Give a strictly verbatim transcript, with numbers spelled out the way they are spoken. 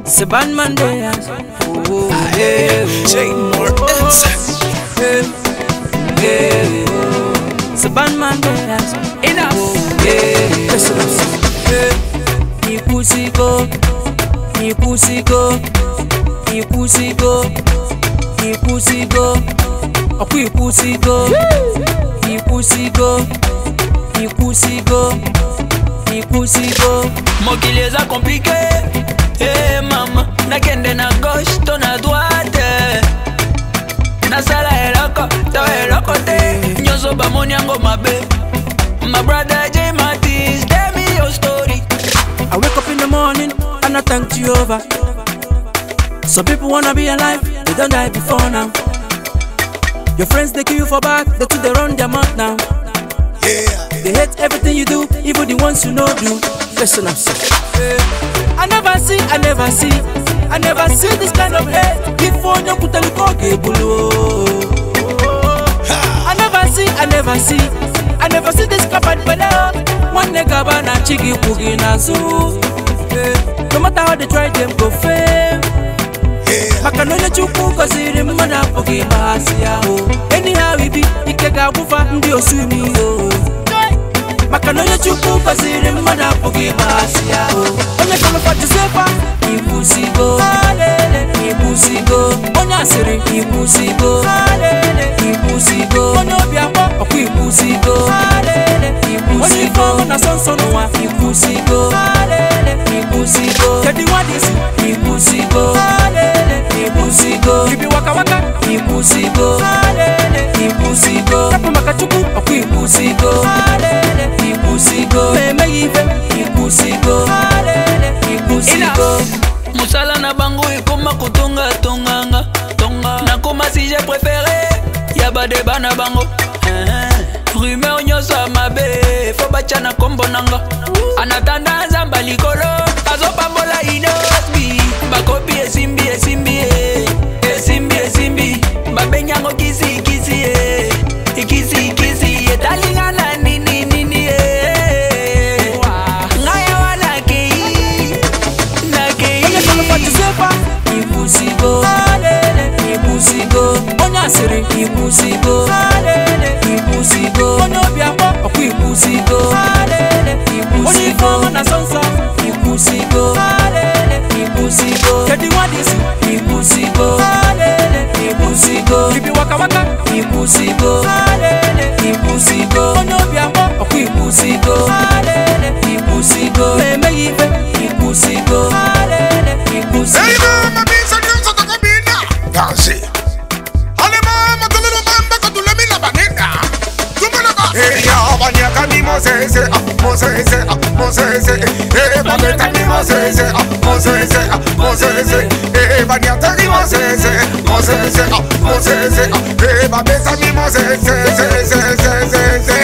C'est bad man there. Oh, yeah. J more Yeah, yeah. C'est bad man there. Enough. Oh, yeah. Listen up. Yeah. Ni pussy go, ni pussy go, ni pussy go, ni pussy go. Okui pussy go, ni pussy go, ni pussy go, ni pussy go. Mokili eza compliqué. Eh mama, nakende na gauche, to na droite. Nasala eloko, to eloko te. Nyoso bamoni yango mabe. My brother J Martis, tell me your story. I wake up in the morning and I thank Jehovah. Some people wanna be alive, they don't die before now. Your friends they kill you for back, they too they run their mouth now. Yeah. They hate everything you do, even the ones you know do. Listen up, sir. I never see, I never see, I never see this kind of hate. Before you put a look I never see, I never see, I never see this cupboard below. One nigga bana chigi pugi na zoo. No matter how they try, them go fail. Makanone chuku kaziri mana pugi bahasi yao. Anyhow we be, ikega bufa ndi osumi yo. Makanone chuku kaziri mana pugi bahasi yao. Onye kama fatisepa, ibusigo, ibusigo. Onya siri, ibusigo, ibusigo. Onyo biako, oku ibusigo, ibusigo. Na sonsono wa ibusigo, ibusigo. Tedi wadisi, ibusigo, ibusigo. Ibi waka waka, ibusigo, ibusigo. Kapu makachuku, oku ibusigo, ibusigo. Meme ife, ibusigo, ibusigo. Musala na bango ikoma kutunga tonganga tonga. Nakoma si j'ai préféré yaba deba na bango. Rumeur nyoso mabe fo bacha na kombo nanga. Anatanda nzamba likolo azopambola inosbi. Bakopi esimbi esimbi esimbi esimbi. Babenyango kisi kisi kisi kisi etalingana nini nini ngaya wana kei na kei. Fatisepa, ibusigo, ibusigo. Onya siri, ibusigo, ibusigo. Onyo biako, oku ibusigo, ibusigo. Na sonso, ibusigo, ibusigo. Tedi wadisi, ibusigo, ibusigo. Ibi waka waka, ibusigo, ibusigo. Onyo biako, oku ibusigo, ibusigo. Meme ife, ibusigo, ibusigo. Hey mama, bisa nyonso takobina. Danse. Ale mama, tululu bamba katulemi la banena. Tumana ba. Hey ya, banya kami mosese, ah mosese, ah mosese. Hey babeta mi mosese, ah mosese, ah mosese. Hey banya tagi mosese, mosese, ah mosese. Hey babeta mi mosese, se se se se se.